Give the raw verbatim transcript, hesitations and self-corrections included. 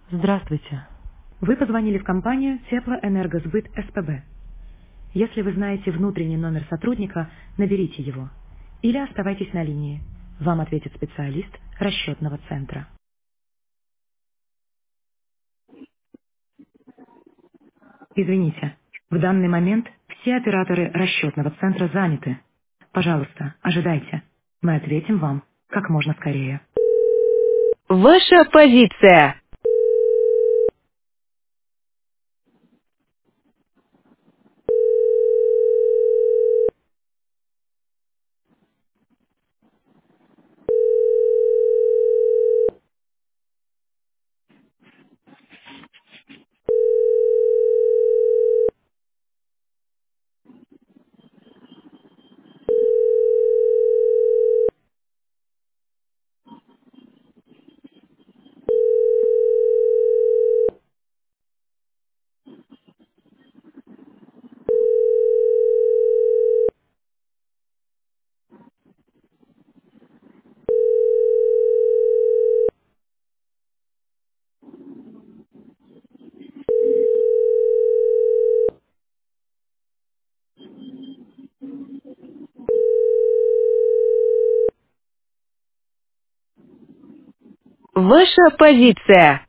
Здравствуйте. Вы позвонили в компанию Теплоэнергосбыт СПБ. Если вы знаете внутренний номер сотрудника, наберите его. Или оставайтесь на линии. Вам ответит специалист расчетного центра. Извините, в данный момент все операторы расчетного центра заняты. Пожалуйста, ожидайте. Мы ответим вам как можно скорее. Ваша позиция. Ваша позиция.